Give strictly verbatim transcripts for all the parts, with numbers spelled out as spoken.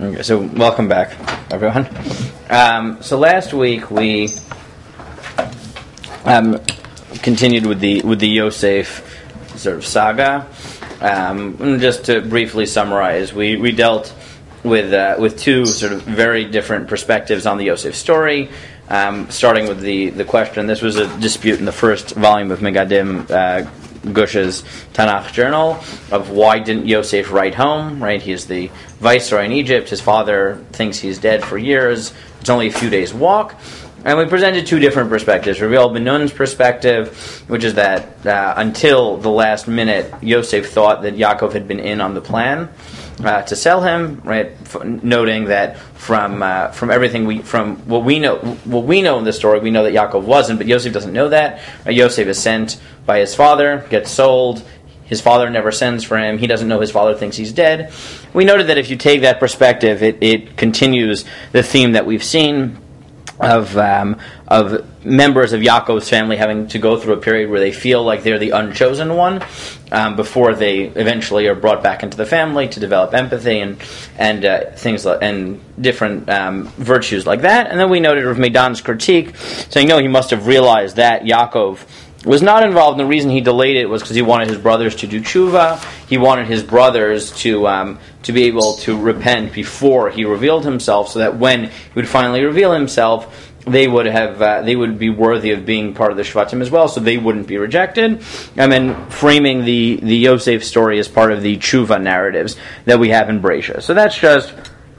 Okay, so welcome back, everyone. Um, so last week we um, continued with the with the Yosef sort of saga. Um, and just to briefly summarize, we, we dealt with uh, with two sort of very different perspectives on the Yosef story. Um, starting with the, the question, this was a dispute in the first volume of Megadim uh, Gush's Tanakh journal of why didn't Yosef write home, right? He is the viceroy in Egypt. His father thinks he's dead for years. It's only a few days' walk. And we presented two different perspectives. Raviel Ben Nun's perspective, which is that uh, until the last minute, Yosef thought that Yaakov had been in on the plan uh, to sell him, right? F- noting that from uh, from everything we from what we know what we know in the story, we know that Yaakov wasn't, but Yosef doesn't know that. Uh, Yosef is sent by his father, gets sold. His father never sends for him. He doesn't know his father thinks he's dead. We noted that if you take that perspective, it, it continues the theme that we've seen of um, of members of Yaakov's family having to go through a period where they feel like they're the unchosen one um, before they eventually are brought back into the family to develop empathy and and uh, things like, and different um, virtues like that. And then we noted Rav Meidan's critique, saying no, he must have realized that Yaakov was not involved, and the reason he delayed it was because he wanted his brothers to do tshuva. He wanted his brothers to um, to be able to repent before he revealed himself, so that when he would finally reveal himself, they would have uh, they would be worthy of being part of the Shvatim as well, so they wouldn't be rejected. And then framing the, the Yosef story as part of the tshuva narratives that we have in Bereishis. So that's just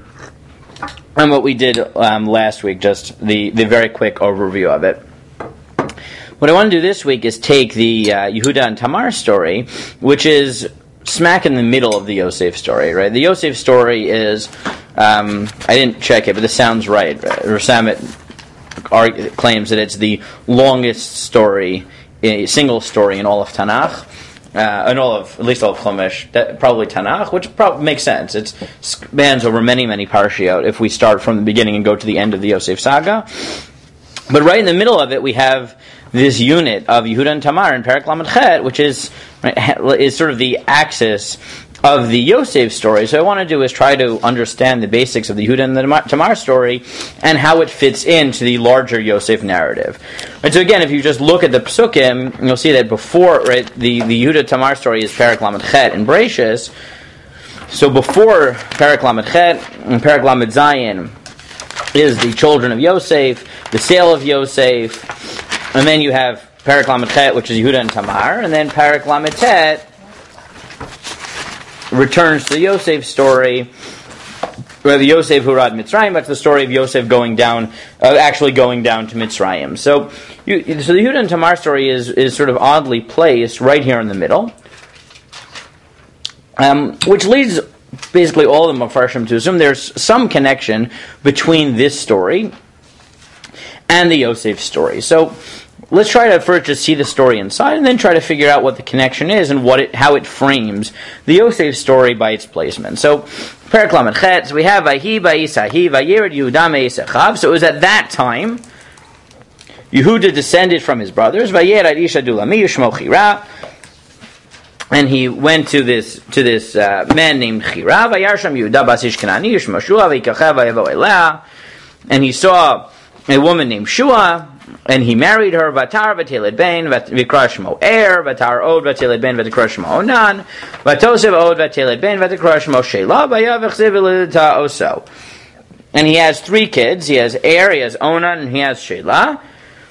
um, what we did um, last week, just the, the very quick overview of it. What I want to do this week is take the uh, Yehuda and Tamar story, which is smack in the middle of the Yosef story, right? The Yosef story is, um, I didn't check it, but this sounds right. Rasamit argue, claims that it's the longest story, a single story in all of Tanakh, uh, in all of, at least all of Chumash, that, probably Tanakh, which probably makes sense. It spans over many, many parshiot if we start from the beginning and go to the end of the Yosef saga. But right in the middle of it, we have this unit of Yehuda and Tamar in Perek Lamed Chet, which is is sort of the axis of the Yosef story. So what I want to do is try to understand the basics of the Yehuda and the Tamar story and how it fits into the larger Yosef narrative. And so again, if you just look at the Psukim, you'll see that before, right, the, the Yehuda Tamar story is Perek Lamed Chet in Bereishis. So before Perek Lamed Chet and Perek Lamed Zayin is the children of Yosef, the sale of Yosef. And then you have Perek Lamed Chet, which is Yehuda and Tamar, and then Perek Lamed Tet returns to the Yosef story, where the Yosef Hurad Mitzrayim, but the story of Yosef going down, uh, actually going down to Mitzrayim. So, you, so the Yehuda and Tamar story is is sort of oddly placed right here in the middle, um, which leads basically all of the Mefarshim to assume there's some connection between this story and the Yosef story. So let's try to first just see the story inside, and then try to figure out what the connection is and what it, how it frames the Yosef story by its placement. So, Perek Lamed Chet, so we have Vahi Vayisahi Vayired Yehuda Me'esechav. So it was at that time Yehuda descended from his brothers. Vayired Isha Dulami Yishmo Chira, and he went to this to this uh, man named Chira. Vayarsham Yehuda Basish Kanani Yishmo Shua Vayikachav Vayavo Eleh, and he saw a woman named Shua, and he married her. Vatar v'teled ben v'tikra shmo Er, Vatar od v'teled ben v'tikra shmo Onan, Vatosev od v'teled ben v'tikra shmo Shelah, Vayavich zivilita oso. And he has three kids. He has Er, he has Onan, and he has Shelah.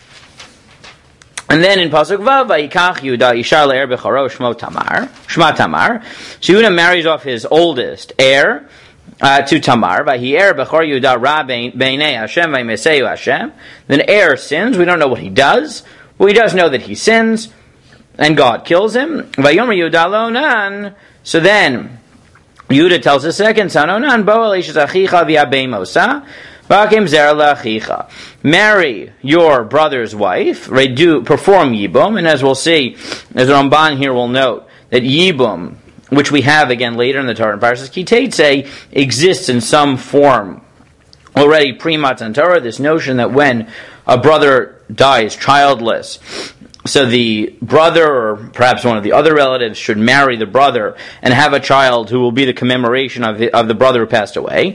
And then in Pasuk Vav, Vayikach Yehuda Isha le'er b'charo shmo Tamar, Shma Tamar. So Yehuda marries off his oldest, Er, Uh, to Tamar, Vahi'er b'chor Yehuda ra b'nei Hashem v'yimeseu Hashem. Then Er sins. We don't know what he does. Well, he does know that he sins, and God kills him. Vayomer Yehuda lo'onan. So then Yehuda tells his second son, Onan bo elishes achicha v'yabeimosa v'akim zer la'achicha. Marry your brother's wife. Right? Do perform yibum, and as we'll see, as Ramban here will note that yibum, which we have again later in the Torah and Parshas Ki Teitzei, exists in some form already pre-Matan Torah. This notion that when a brother dies childless, so the brother, or perhaps one of the other relatives, should marry the brother and have a child who will be the commemoration of the, of the brother who passed away.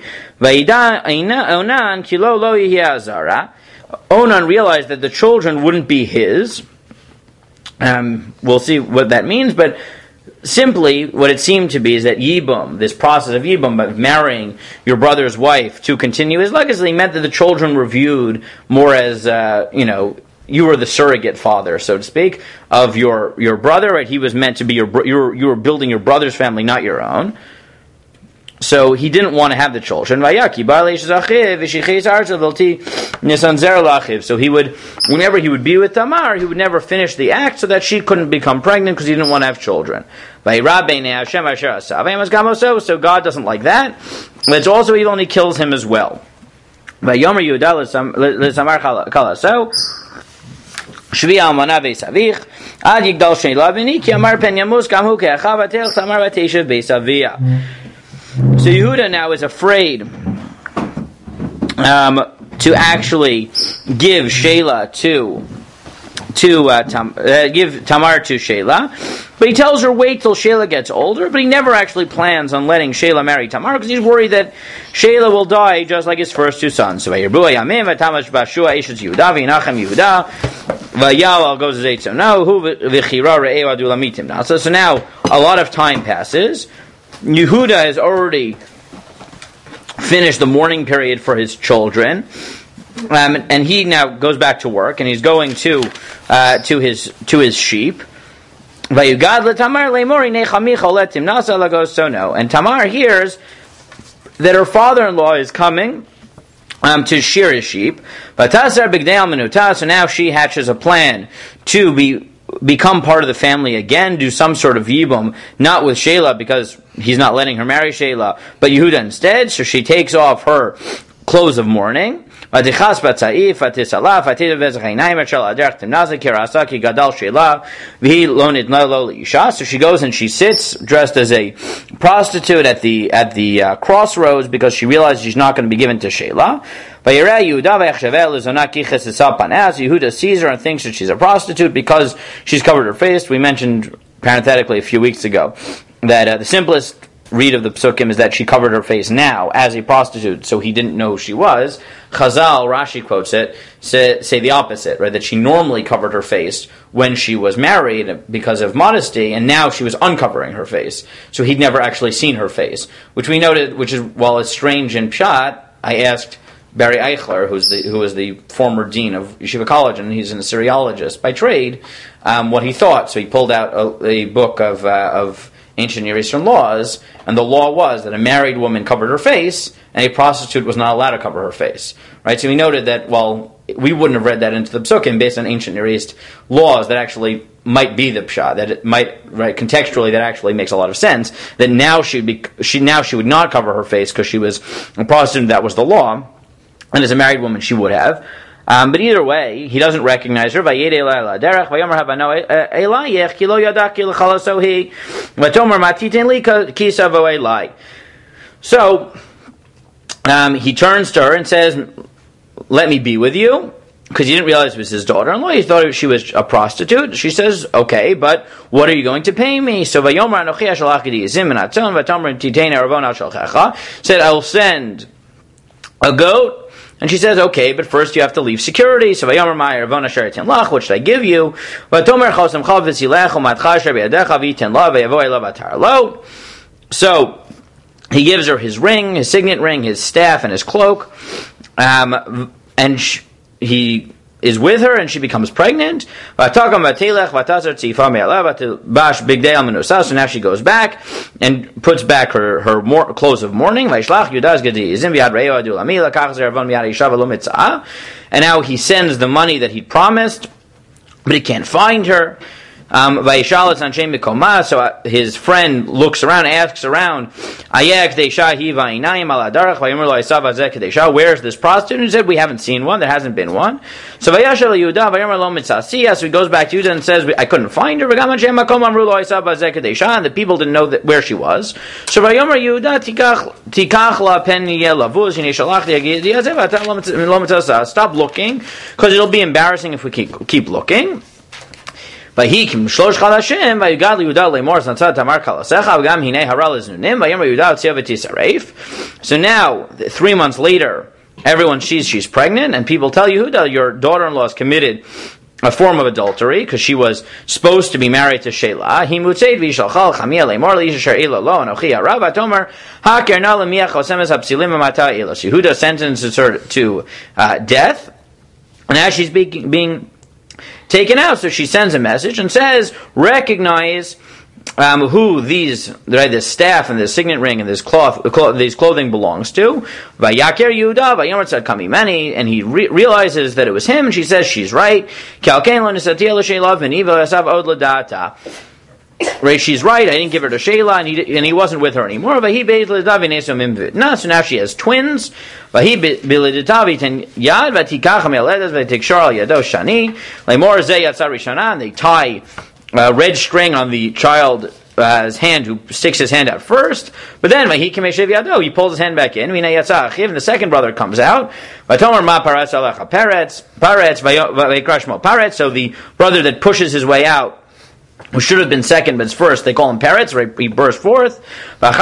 Onan realized that the children wouldn't be his. Um, we'll see what that means, but simply what it seemed to be is that Yibum, this process of Yibum, of marrying your brother's wife to continue his legacy, meant that the children were viewed more as, uh, you know, you were the surrogate father, so to speak, of your, your brother, right? He was meant to be your, you were, you were building your brother's family, not your own. So he didn't want to have the children. So he would, whenever he would be with Tamar, he would never finish the act so that she couldn't become pregnant because he didn't want to have children. So God doesn't like that. But also he only kills him as well. So Yehuda now is afraid um, to actually give Sheila to to uh, Tam, uh, give Tamar to Sheila, but he tells her wait till Sheila gets older. But he never actually plans on letting Sheila marry Tamar because he's worried that Sheila will die just like his first two sons. So So, so now a lot of time passes. Yehuda has already finished the mourning period for his children, um, and he now goes back to work, and he's going to uh, to his to his sheep. And Tamar hears that her father-in-law is coming um, to shear his sheep. So now she hatches a plan to be. become part of the family again, do some sort of yibum, not with Sheila because he's not letting her marry Sheila, but Yehuda instead. So she takes off her clothes of mourning. So she goes and she sits dressed as a prostitute at the at the uh, crossroads because she realizes she's not going to be given to Sheila. Yehuda sees her and thinks that she's a prostitute because she's covered her face. We mentioned parenthetically a few weeks ago that uh, the simplest read of the psukim is that she covered her face now as a prostitute, so he didn't know who she was. Chazal, Rashi quotes it, say, say the opposite, right? That she normally covered her face when she was married because of modesty, and now she was uncovering her face. So he'd never actually seen her face, which we noted, which is, while it's strange in Pshat, I asked Barry Eichler, who's the, who was the former dean of Yeshiva College, and he's an Assyriologist by trade, um, what he thought. So he pulled out a, a book of uh, of ancient Near Eastern laws, and the law was that a married woman covered her face, and a prostitute was not allowed to cover her face. Right? So we noted that, well, we wouldn't have read that into the Psukim based on ancient Near East laws that actually might be the pshat, that it might, right, contextually that actually makes a lot of sense, that now she'd be, she, now she would not cover her face because she was a prostitute, that was the law, and as a married woman she would have. Um, but either way, he doesn't recognize her. So um, he turns to her and says, "Let me be with you," because he didn't realize it was his daughter-in-law. He thought she was a prostitute. She says, "Okay, but what are you going to pay me?" So said, "I'll send a goat." And she says, okay, but first you have to leave security. So, what should I give you? So, he gives her his ring, his signet ring, his staff, and his cloak. Um, and sh- he is with her, and she becomes pregnant. So now she goes back and puts back her, her mor- clothes of mourning. And now he sends the money that he promised, but he can't find her. Um, so his friend looks around, asks around, where's this prostitute? And he said, we haven't seen one, there hasn't been one. So he goes back to Yehuda and says, I couldn't find her, and the people didn't know that, where she was. So stop looking, because it'll be embarrassing if we keep, keep looking. Vayhikim shlosh chadashim vayugad liYehuda lemor zantzad tamar kalasecha v'gam hinei hara leznunim vayomer Yehuda tzia v'tisaref. So now, three months later, everyone sees she's pregnant, and people tell Yehuda, your daughter-in-law has committed a form of adultery because she was supposed to be married to Shelah. He mutzeid v'yishalchal chamia lemor li'yisher ila lo anochi hara v'atomer hakerna lemiach osemes hapsilim amata ila. Yehuda sentences her to uh, death, and as she's being, being taken out, so she sends a message and says, recognize um, who these, right, this staff and this signet ring and this cloth, cloth these clothing belongs to. Vayaker Yehuda, vayomer tzad kami meni, and he re- realizes that it was him, and she says she's right. Right, she's right, I didn't give her to Shelah, and he, and he wasn't with her anymore. So now she has twins. And they tie a red string on the child's uh, hand, who sticks his hand out first. But then he pulls his hand back in, and the second brother comes out. So the brother that pushes his way out, who should have been second but first, they call him Peretz, right? He burst forth. And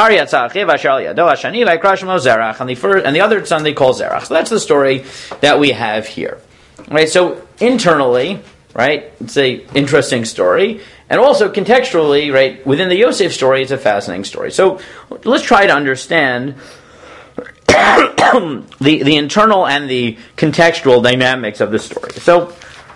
the, first, and the other son they call Zerach. So that's the story that we have here. Right? So internally, right, it's an interesting story. And also contextually, right, within the Yosef story, it's a fascinating story. So let's try to understand the, the internal and the contextual dynamics of the story. So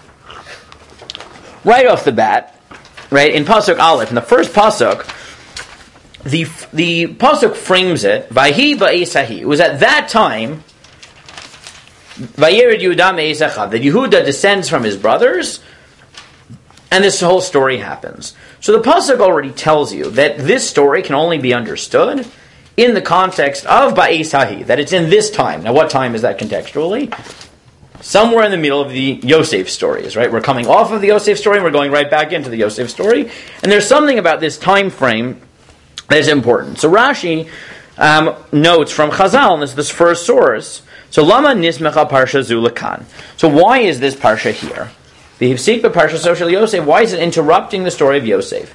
right off the bat, right, in Pasuk Aleph, in the first Pasuk, the the Pasuk frames it, Vayhi ba'esahi. It was at that time, Vayered Yehuda me'esachav, that Yehuda descends from his brothers, and this whole story happens. So the Pasuk already tells you that this story can only be understood in the context of ba'esahi, that it's in this time. Now what time is that contextually? Somewhere in the middle of the Yosef stories, right? We're coming off of the Yosef story, and we're going right back into the Yosef story. And there's something about this time frame that is important. So Rashi um, notes from Chazal, and this is this first source, so Lama Nismecha Parsha Zulakan. So why is this Parsha here? The Hifsik Parsha Social Yosef, why is it interrupting the story of Yosef?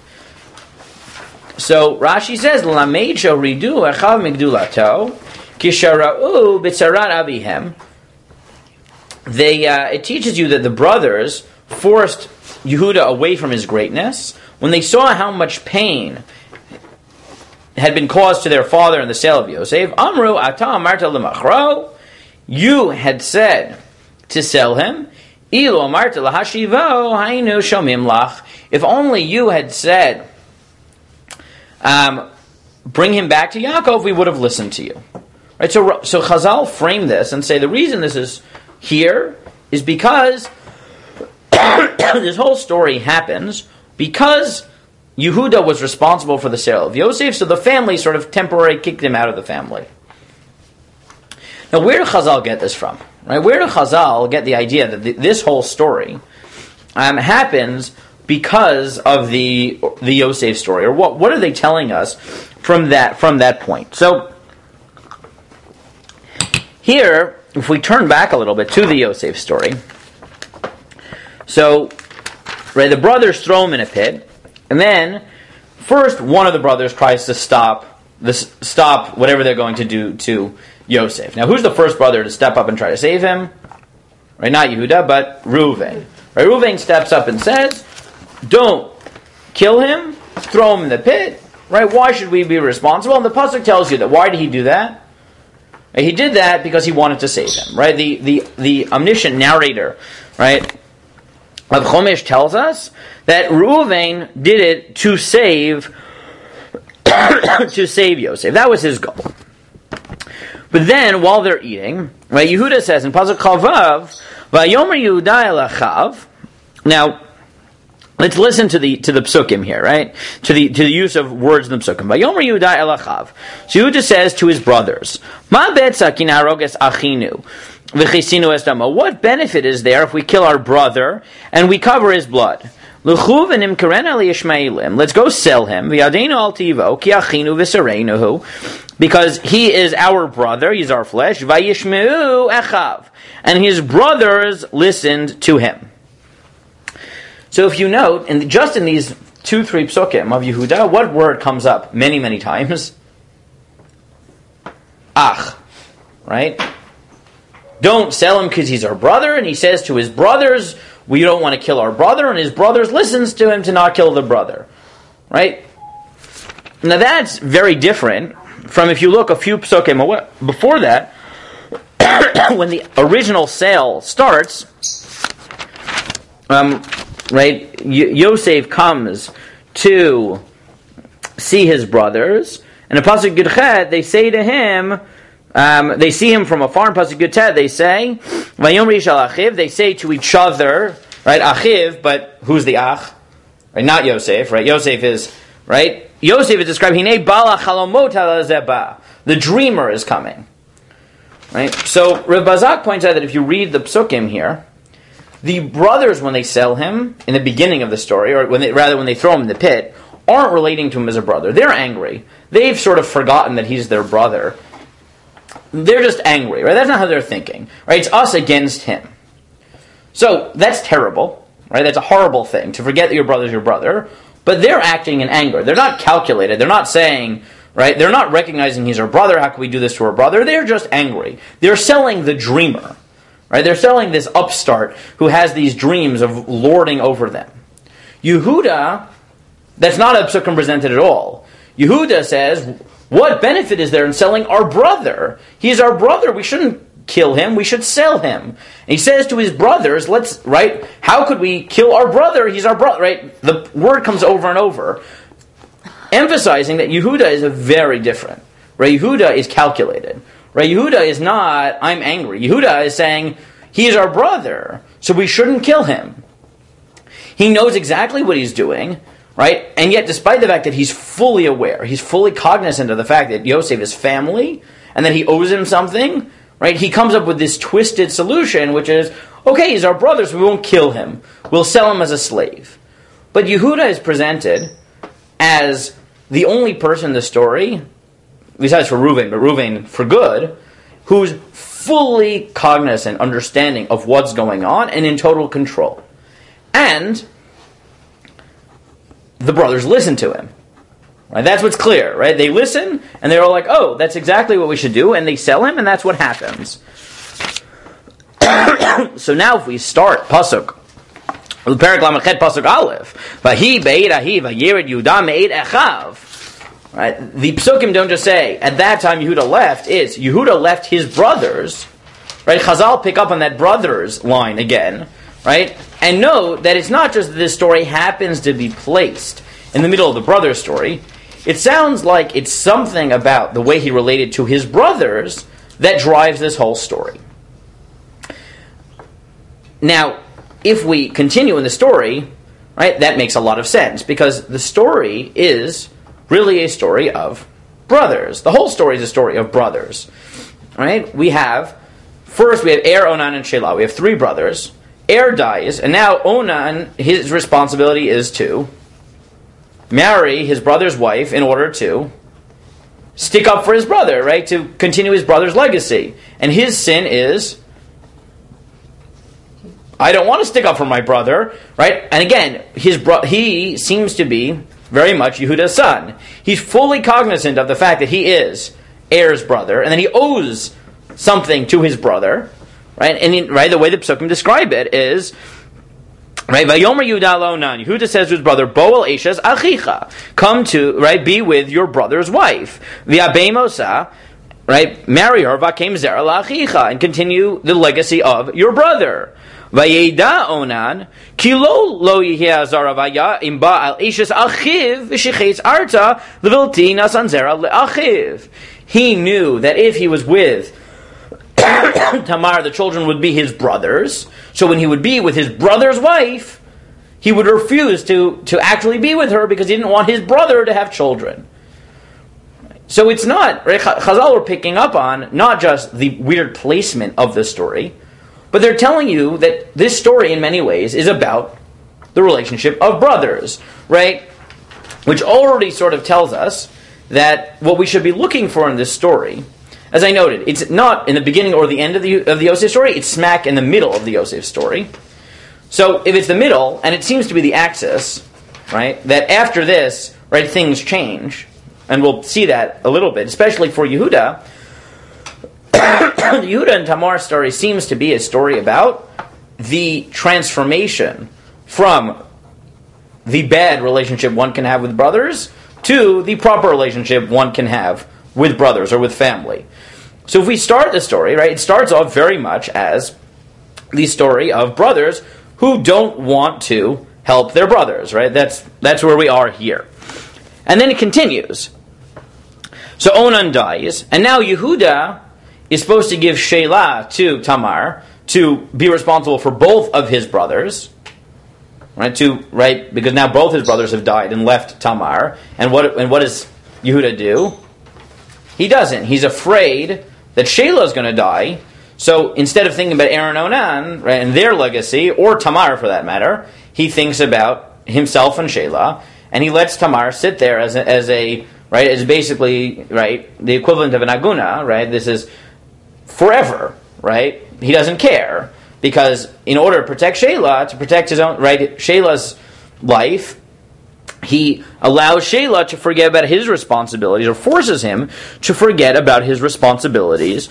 So Rashi says, Lamecho Ridu Echav Migdulato, Kishara'u Bitzarat Avihem. They, uh, it teaches you that the brothers forced Yehuda away from his greatness when they saw how much pain had been caused to their father in the sale of Yosef. Amru ata amarta lemachro, you had said to sell him. Ilu amarta lahashivo hainu shomim lach. If only you had said, um, bring him back to Yaakov, we would have listened to you. Right. So, so Chazal frame this and say the reason this is here is because this whole story happens because Yehuda was responsible for the sale of Yosef, so the family sort of temporarily kicked him out of the family. Now, where do Chazal get this from? Right? Where do Chazal get the idea that the, this whole story um, happens because of the the Yosef story, or what? What are they telling us from that from that point? So here, if we turn back a little bit to the Yosef story, so, right, the brothers throw him in a pit, and then first one of the brothers tries to stop this, stop whatever they're going to do to Yosef. Now, who's the first brother to step up and try to save him? Right, not Yehuda, but Reuven. Right, Reuven steps up and says, "Don't kill him. Throw him in the pit." Right? Why should we be responsible? And the pasuk tells you that. Why did he do that? He did that because he wanted to save him, right? The the the omniscient narrator, right, of Chumash tells us that Reuven did it to save to save Yosef. That was his goal. But then, while they're eating, right, Yehuda says in Pasuk Chavav, "Vayomer Yehuda el Achav." Now, let's listen to the to the psukim here, right? To the to the use of words in the psukim. Vayomer Yehuda el Achav. So Yehuda says to his brothers, "Ma betzakin haroges achinu v'chisinu es damo." What benefit is there if we kill our brother and we cover his blood? L'chu v'nimkaren al Yishmaelim. Let's go sell him. V'yadeinu al tivo ki achinu v'sareinuhu, because he is our brother. He's our flesh. Vayishmeu echav, and his brothers listened to him. So if you note, and just in these two, three psukim of Yehuda, what word comes up many, many times? Ach, right? Don't sell him because he's our brother, and he says to his brothers, we don't want to kill our brother, and his brothers listens to him to not kill the brother, right? Now that's very different from if you look a few psukim before that, when the original sale starts, um, right? Y- Yosef comes to see his brothers, and in Pasuk Yud Chet, they say to him, um, they see him from afar. In Pasuk Yud Tet, they say, "Vayomri shel achiv." They say to each other, right? Achiv, but who's the ach? Right? Not Yosef, right? Yosef is right. Yosef is described. Hinei bala chalomot halazeba. The dreamer is coming. Right. So Rav Bazak points out that if you read the psukim here, the brothers, when they sell him in the beginning of the story, or when they, rather when they throw him in the pit, aren't relating to him as a brother. They're angry. They've sort of forgotten that he's their brother. They're just angry, right? That's not how they're thinking, right? It's us against him. So that's terrible, right? That's a horrible thing, to forget that your brother's your brother. But they're acting in anger. They're not calculated. They're not saying, right? They're not recognizing he's our brother. How can we do this to our brother? They're just angry. They're selling the dreamer, right? They're selling this upstart who has these dreams of lording over them. Yehuda, that's not a psukim presented at all. Yehuda says, what benefit is there in selling our brother? He's our brother. We shouldn't kill him. We should sell him. And he says to his brothers, let's, right? How could we kill our brother? He's our brother, right? The word comes over and over, emphasizing that Yehuda is a very different. Right? Yehuda is calculated. Right? Yehuda is not, I'm angry. Yehuda is saying, he is our brother, so we shouldn't kill him. He knows exactly what he's doing, right? And yet, despite the fact that he's fully aware, he's fully cognizant of the fact that Yosef is family, and that he owes him something, right? He comes up with this twisted solution, which is, okay, he's our brother, so we won't kill him. We'll sell him as a slave. But Yehuda is presented as the only person in the story, besides for Reuven, but Reuven for good, who's fully cognizant, understanding of what's going on, and in total control. And the brothers listen to him. Right? That's what's clear, right? They listen, and they're all like, oh, that's exactly what we should do, and they sell him, and that's what happens. So now if we start Pasuk, Perek Lamachet Pasuk Aleph, Vahi be'ed ahi vayired Yehuda me'ed echav. Right? The psukim don't just say, at that time Yehuda left, it's Yehuda left his brothers, right? Chazal pick up on that brothers line again, right? And note that it's not just that this story happens to be placed in the middle of the brothers story. It sounds like it's something about the way he related to his brothers that drives this whole story. Now, if we continue in the story, right, that makes a lot of sense, because the story is really a story of brothers. The whole story is a story of brothers. Right? We have, first we have Er, Onan, and Shelah. We have three brothers. Er dies, and now Onan, his responsibility is to marry his brother's wife in order to stick up for his brother, right? To continue his brother's legacy. And his sin is, I don't want to stick up for my brother, right? And again, his bro- he seems to be very much Yehuda's son. He's fully cognizant of the fact that he is Er's brother, and that he owes something to his brother, right? And in, right, the way the psukim describe it is, right? Vayomer Yehuda lo Onan. Yehuda says to his brother, Boel Eshes Achicha, come to, right, be with your brother's wife. V'abei Mosa, right, marry her. V'akem zera la'achicha, and continue the legacy of your brother. Vayeda Onan, kilo lo yihya zaravaya imba al Eshes Achiv v'shichetz arta levilti nasan zera le'achiv. He knew that if he was with Tamar, the children would be his brothers. So when he would be with his brother's wife, he would refuse to, to actually be with her because he didn't want his brother to have children. So it's not, right, Chazal are picking up on not just the weird placement of the story, but they're telling you that this story in many ways is about the relationship of brothers, right? Which already sort of tells us that what we should be looking for in this story, as I noted, it's not in the beginning or the end of the of the Yosef story, it's smack in the middle of the Yosef story. So if it's the middle, and it seems to be the axis, right, that after this, right, things change, and we'll see that a little bit, especially for Yehuda. The Yehuda and Tamar story seems to be a story about the transformation from the bad relationship one can have with brothers to the proper relationship one can have with brothers or with family. So if we start the story, right, it starts off very much as the story of brothers who don't want to help their brothers, right? That's that's where we are here. And then it continues. So Onan dies, and now Yehuda is supposed to give Shelah to Tamar to be responsible for both of his brothers, right? To right because now both his brothers have died and left Tamar. And what and what does Yehuda do? He doesn't. He's afraid that Shelah is going to die. So instead of thinking about Aaron Onan, right, and their legacy, or Tamar for that matter, he thinks about himself and Shelah, and he lets Tamar sit there as a, as a right, as basically right the equivalent of an aguna, right? This is forever, right? He doesn't care because in order to protect Shelah, to protect his own right, Shelah's life, he allows Shelah to forget about his responsibilities, or forces him to forget about his responsibilities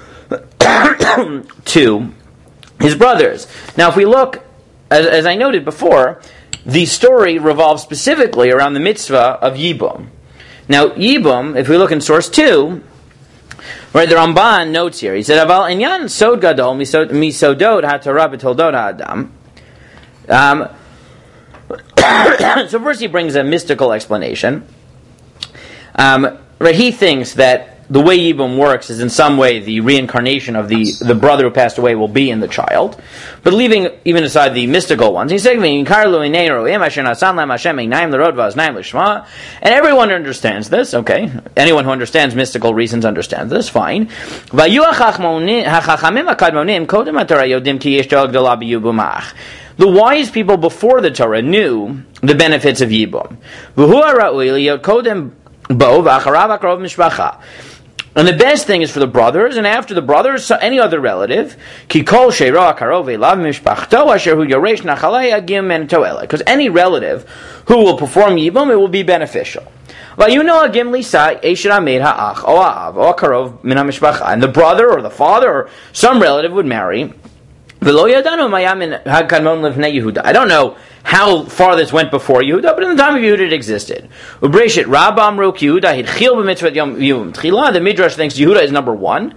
to his brothers. Now, if we look, as, as I noted before, the story revolves specifically around the mitzvah of Yibum. Now, Yibum, if we look in source two, right, the Ramban notes here, he said, Aval inyan sod gadol misodot haTorah b'toldot ha'adam. Um, so first he brings a mystical explanation. Um, right, he thinks that the way Yibum works is in some way the reincarnation of the, the brother who passed away will be in the child. But leaving even aside the mystical ones, he's saying, and everyone understands this, okay? Anyone who understands mystical reasons understands this, fine. The wise people before the Torah knew the benefits of Yibum. And the best thing is for the brothers, and after the brothers, any other relative, because any relative who will perform Yibum, it will be beneficial. And the brother or the father or some relative would marry. I don't know how far this went before Yehuda, but in the time of Yehuda it existed. The Midrash thinks Yehuda is number one.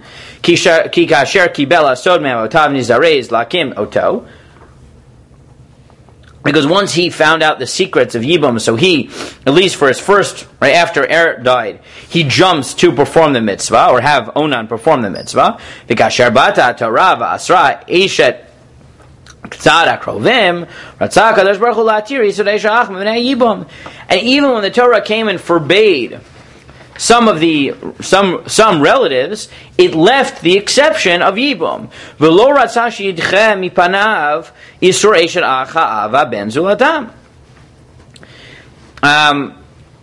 Because once he found out the secrets of Yibum, so he, at least for his first, right after Er died, he jumps to perform the mitzvah, or have Onan perform the mitzvah. And even when the Torah came and forbade some of the some some relatives, it left the exception of Yibum. Um,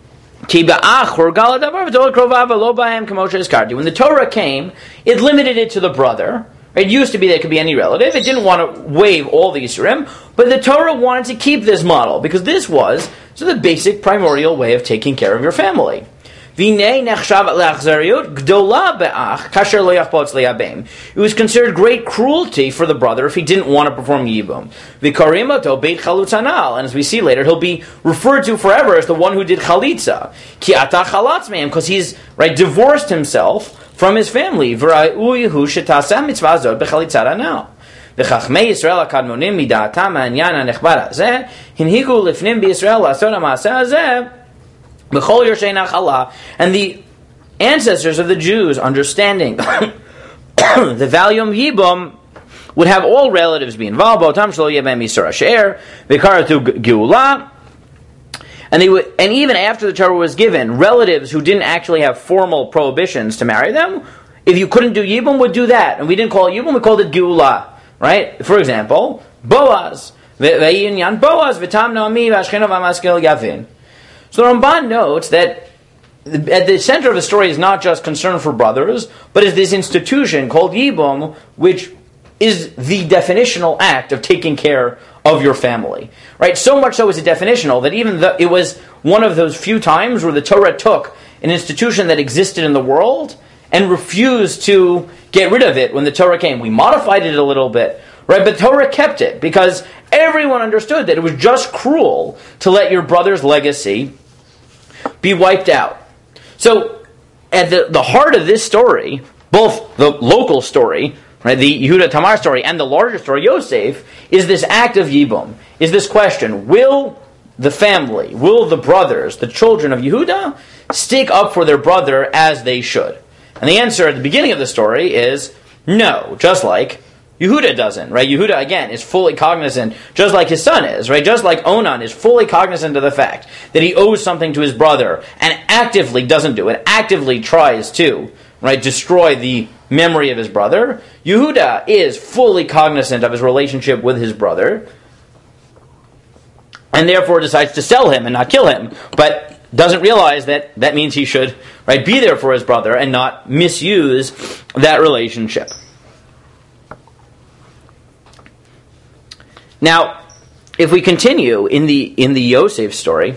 when the Torah came, it limited it to the brother. It used to be that it could be any relative. It didn't want to waive all the Yisurim, but the Torah wanted to keep this model because this was so the basic primordial way of taking care of your family. It was considered great cruelty for the brother if he didn't want to perform Yibum. And as we see later, he'll be referred to forever as the one who did Chalitza. Because he's right divorced himself from his family. וחכמי ישראל הקדמונים מדעתם העניין הנכבד הזה הנהיגו לפנים בישראל לעשות המעשה הזה בכל יורשי נחלה. And the ancestors of the Jews, understanding the value of Yibum, would have all relatives be involved. באותם שלא יהיה בהם איסור השאר וקראתו גאולה. And they would, and even after the Torah was given, relatives who didn't actually have formal prohibitions to marry them, if you couldn't do Yibum, would do that. And we didn't call it Yibum, we called it Geula. Right? For example, Boaz. Boaz v'tam Naomi v'ashcheno v'amaskil yavin. So the Ramban notes that at the center of the story is not just concern for brothers, but is this institution called Yibum, which is the definitional act of taking care of your family. Right? So much so is it definitional that even though it was one of those few times where the Torah took an institution that existed in the world and refused to get rid of it when the Torah came. We modified it a little bit, right? But Torah kept it because everyone understood that it was just cruel to let your brother's legacy be wiped out. So, at the, the heart of this story, both the local story, right, the Yehuda Tamar story, and the larger story, Yosef, is this act of Yibum, is this question, will the family, will the brothers, the children of Yehuda, stick up for their brother as they should? And the answer at the beginning of the story is no, just like Yehuda doesn't, right? Yehuda, again, is fully cognizant, just like his son is, right? Just like Onan is fully cognizant of the fact that he owes something to his brother and actively doesn't do it, actively tries to, right, destroy the memory of his brother. Yehuda is fully cognizant of his relationship with his brother and therefore decides to sell him and not kill him, but doesn't realize that that means he should, right, be there for his brother and not misuse that relationship. Now, if we continue in the in the Yosef story,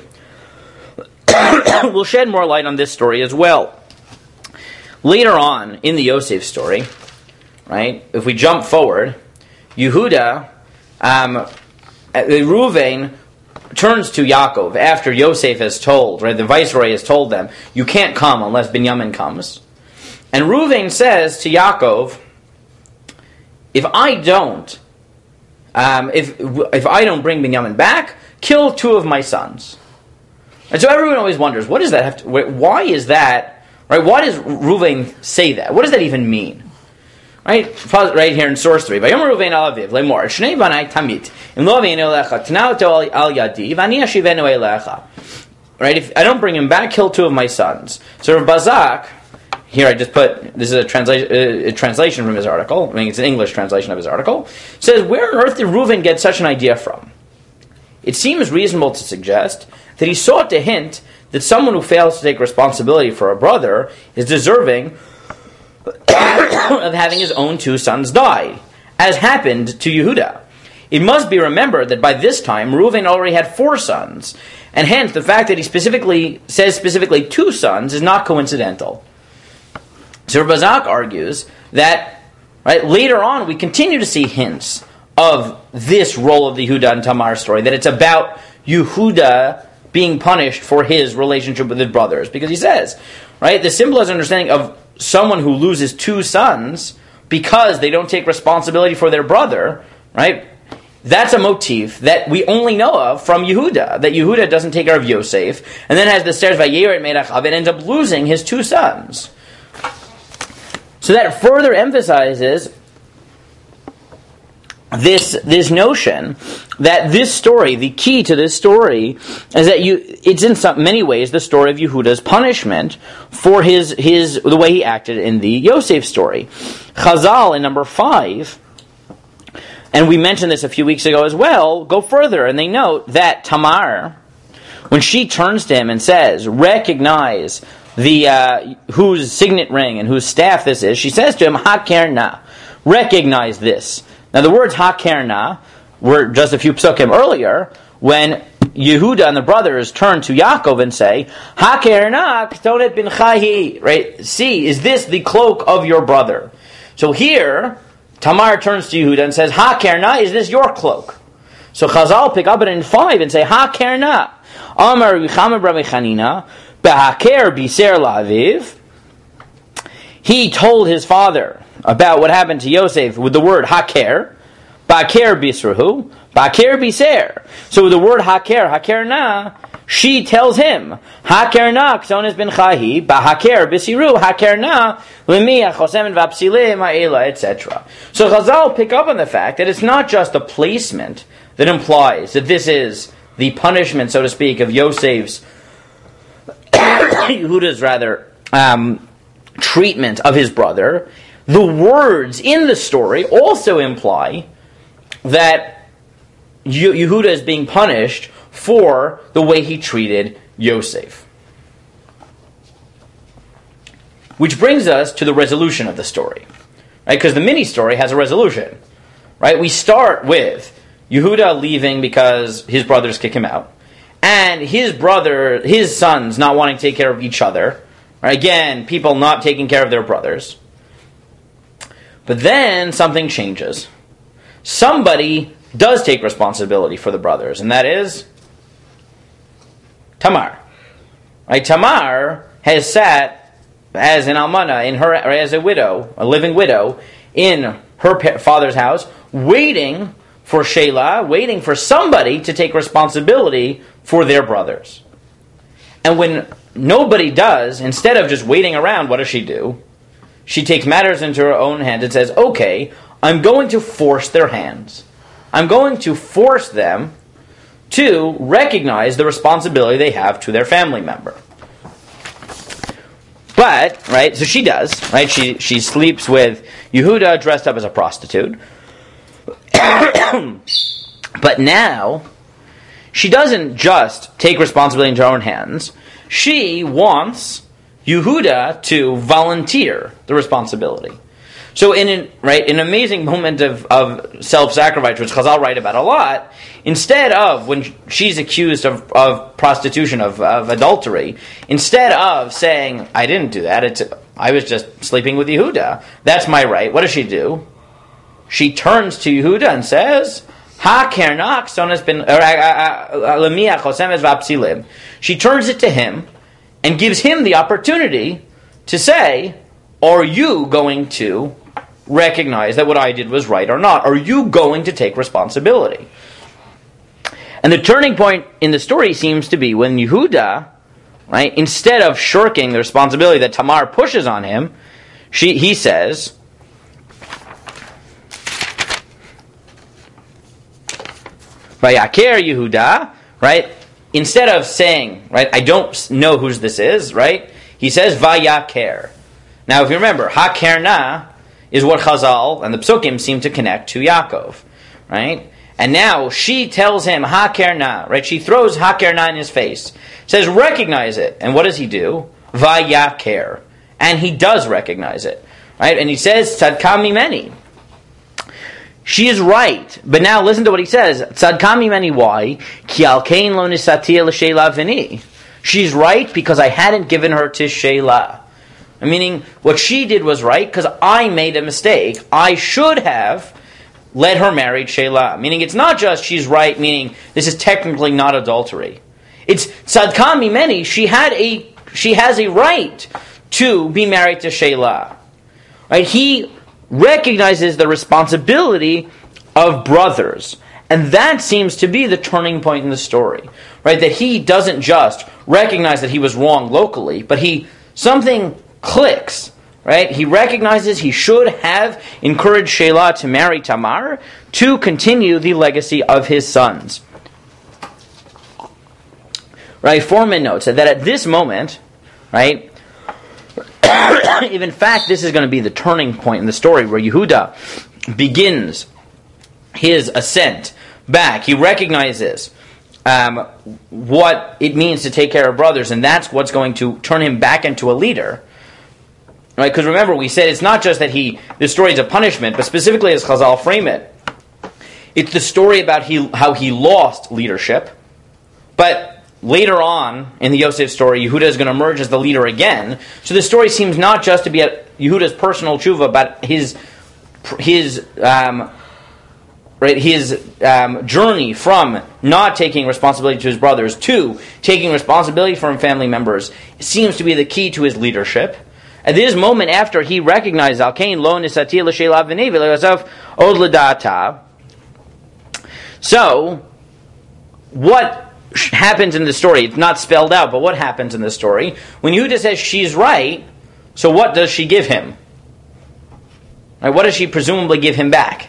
we'll shed more light on this story as well. Later on in the Yosef story, right, if we jump forward, Yehuda, um, Reuven turns to Yaakov after Yosef has told, right, the viceroy has told them, you can't come unless Binyamin comes. And Reuven says to Yaakov, if I don't, Um, if if I don't bring Binyamin back, kill two of my sons. And so everyone always wonders, what does that have to, why is that, right? Why does Reuven say that? What does that even mean? Right? Right here in source three. Vayomer Reuven al aviv, lemor, shnei banai tamit, im lo aveinu elecha, t'nauto al yadi, v'ani ashivenu elecha. Right? If I don't bring him back, kill two of my sons. So Rav Bazak, here I just put, this is a, transla- uh, a translation from his article, I mean it's an English translation of his article, says, where on earth did Reuven get such an idea from? It seems reasonable to suggest that he sought to hint that someone who fails to take responsibility for a brother is deserving of having his own two sons die, as happened to Yehuda. It must be remembered that by this time, Reuven already had four sons, and hence the fact that he specifically says specifically two sons is not coincidental. So Bazak argues that, right, later on we continue to see hints of this role of the Yehuda and Tamar story, that it's about Yehuda being punished for his relationship with his brothers. Because he says, right, the simplest understanding of someone who loses two sons because they don't take responsibility for their brother, right, that's a motif that we only know of from Yehuda, that Yehuda doesn't take care of Yosef, and then has the stairs Vayer et Merachav, and ends up losing his two sons. So that further emphasizes this this notion that this story, the key to this story, is that you it's in some, many ways the story of Yehuda's punishment for his his the way he acted in the Yosef story. Chazal in number five, and we mentioned this a few weeks ago as well, go further and they note that Tamar, when she turns to him and says, recognize the uh, whose signet ring and whose staff this is, she says to him, Hakerna, recognize this. Now the words Hakerna were just a few psukim earlier, when Yehuda and the brothers turn to Yaakov and say, Hakerna ktonet bin chahi, right? See, is this the cloak of your brother? So here, Tamar turns to Yehuda and says, Hakerna, is this your cloak? So Chazal pick up it in five and say, Hakerna, Amar Yechamer Rabbi Chanina, B'haker biser la'aviv. He told his father about what happened to Yosef with the word haker. B'haker bisrahu. B'haker biser. So with the word haker, haker na, she tells him, haker na k'sones ben chahi. B'haker bisiru. Haker na l'mi achosem v'apsile ma'ela, et cetera. So Chazal pick up on the fact that it's not just a placement that implies that this is the punishment, so to speak, of Yosef's Yehuda's rather um, treatment of his brother. The words in the story also imply that Yehuda is being punished for the way he treated Yosef. Which brings us to the resolution of the story, right? Because the mini story has a resolution, right? We start with Yehuda leaving because his brothers kick him out, and his brother, his sons not wanting to take care of each other. Right? Again, people not taking care of their brothers. But then something changes. Somebody does take responsibility for the brothers, and that is Tamar. Right? Tamar has sat as an almana, in her, or as a widow, a living widow, in her father's house, waiting for Shelah, waiting for somebody to take responsibility for their brothers. And when nobody does, instead of just waiting around, what does she do? She takes matters into her own hands and says, okay, I'm going to force their hands. I'm going to force them to recognize the responsibility they have to their family member. But, right, so she does, right? She she sleeps with Yehuda dressed up as a prostitute. But now, she doesn't just take responsibility into her own hands. She wants Yehuda to volunteer the responsibility. So in an, right, an amazing moment of, of self-sacrifice, which Chazal write about a lot, instead of, when she's accused of, of prostitution, of, of adultery, instead of saying, I didn't do that, it's, I was just sleeping with Yehuda, that's my right, what does she do? She turns to Yehuda and says, Ha kernak sonas bin lemia chosemes v'apsilim. She turns it to him and gives him the opportunity to say, are you going to recognize that what I did was right or not? Are you going to take responsibility? And the turning point in the story seems to be when Yehuda, right, instead of shirking the responsibility that Tamar pushes on him, she he says, Vayaker Yehuda, right? Instead of saying, right, I don't know whose this is, right? He says Vayaker. Now, if you remember, Hakerna is what Chazal and the Psukim seem to connect to Yaakov, right? And now she tells him Hakerna, right? She throws Hakerna in his face, says recognize it, and what does he do? Vayaker, and he does recognize it, right? And he says Tzadka mimeni. She is right, but now listen to what he says. Tzadka mimeni, why? Ki al kain lo nisatia l'sheila v'ni. She's right because I hadn't given her to Sheila. Meaning, what she did was right because I made a mistake. I should have let her marry Sheila. Meaning, it's not just she's right, meaning this is technically not adultery. It's tzadka mimeni. She had a she has a right to be married to Sheila. Right? He recognizes the responsibility of brothers, and that seems to be the turning point in the story. Right? That he doesn't just recognize that he was wrong locally, but he something clicks, right? He recognizes he should have encouraged Shelah to marry Tamar to continue the legacy of his sons. Right? Foreman notes that at this moment, right, if in fact this is going to be the turning point in the story where Yehuda begins his ascent back, he recognizes um, what it means to take care of brothers, and that's what's going to turn him back into a leader. Right, because remember, we said it's not just that he, the story is a punishment, but specifically as Chazal frame it, it's the story about he, how he lost leadership, but later on in the Yosef story, Yehuda is going to emerge as the leader again. So the story seems not just to be a, Yehuda's personal tshuva, but his his um, right his um, journey from not taking responsibility to his brothers to taking responsibility from family members seems to be the key to his leadership. At this moment, after he recognized Al Kain lo nisati l'sheila v'nei v'le'asav od l'da'ata. So, what happens in the story? It's not spelled out, but what happens in the story? When Yehuda says she's right, so what does she give him? Right, what does she presumably give him back?